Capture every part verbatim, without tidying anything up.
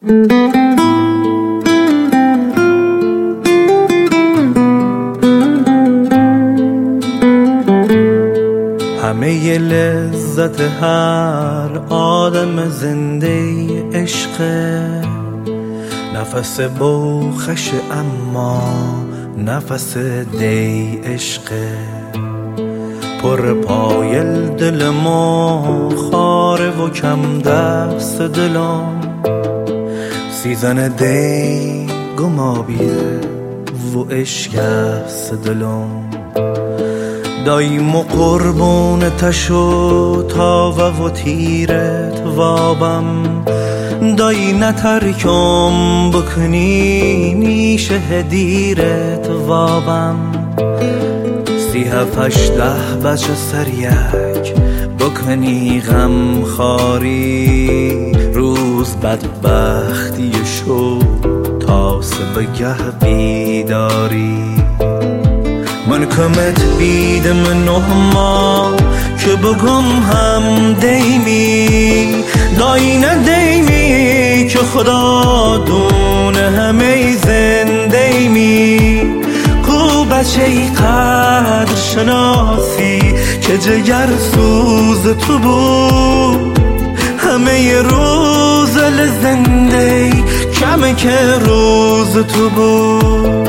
همه ی لذت هر آدم زنده عشقه، نفس بوخش اما نفس دی عشقه. پر پایل دل ما خاره و کم دست دلم، سیزن دی گمابیه و عشق است دلم. دایم و قربون تشو تاوه و تیرت وابم، دایی نترکم بکنی نیش هدیرت وابم. سی هفت ده بچه سریک بکنی غم خاری، روز بدبختی شو تا سبگه بیداری. من کمت بیدم نه ما که بگم هم دیمی، دایی نه دیمی که خدا دونه همه زنده می. کو بچه ای قدر شناسی که جگر سوز تو بود، همه روز لزنده کمه که روز تو بود.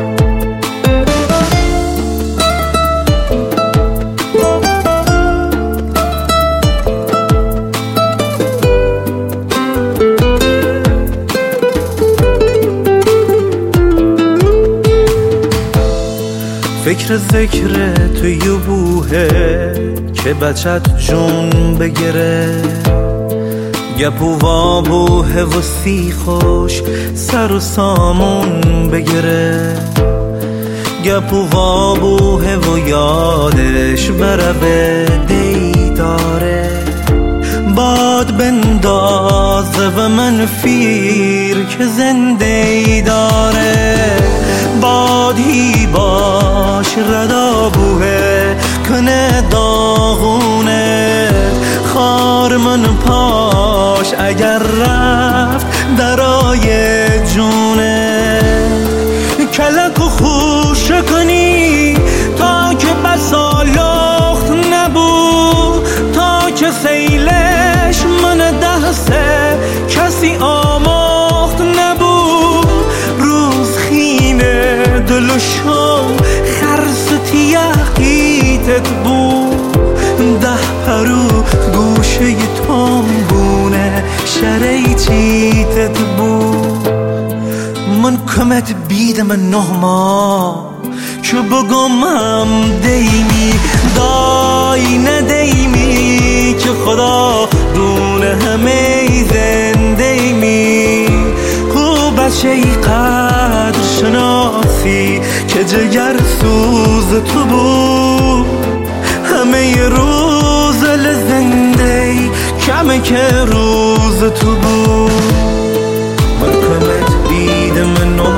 فکر ذکر توی بوهه که بچت جون بگیره، گپ و وابوه و سی خوش سر و سامون بگیره. گپ و وابوه و یادش بره به دیداره، باد بندازه و منفیر که زنده داره. بادی باش ردا بوه کنه داغونه، خار من پاش اگر رفت درای جونه. کلک و خوش کنی تا که بسا لخت نبود، تا که سیلش من دسته کسی آماخت نبود. روز خینه دلشو خرس تیقیتت بود، ده پرو گوشه تنبونه شری چیتت بود. من کمت بیدم نه ما که بگم هم دیمی، دای ندیمی که خدا دونه همه زنده می. کو بچه ای قدر شناسی که جگر سوز تو بود، همه روز لزنده کمه که روز تو بود. من کمت بیدم نه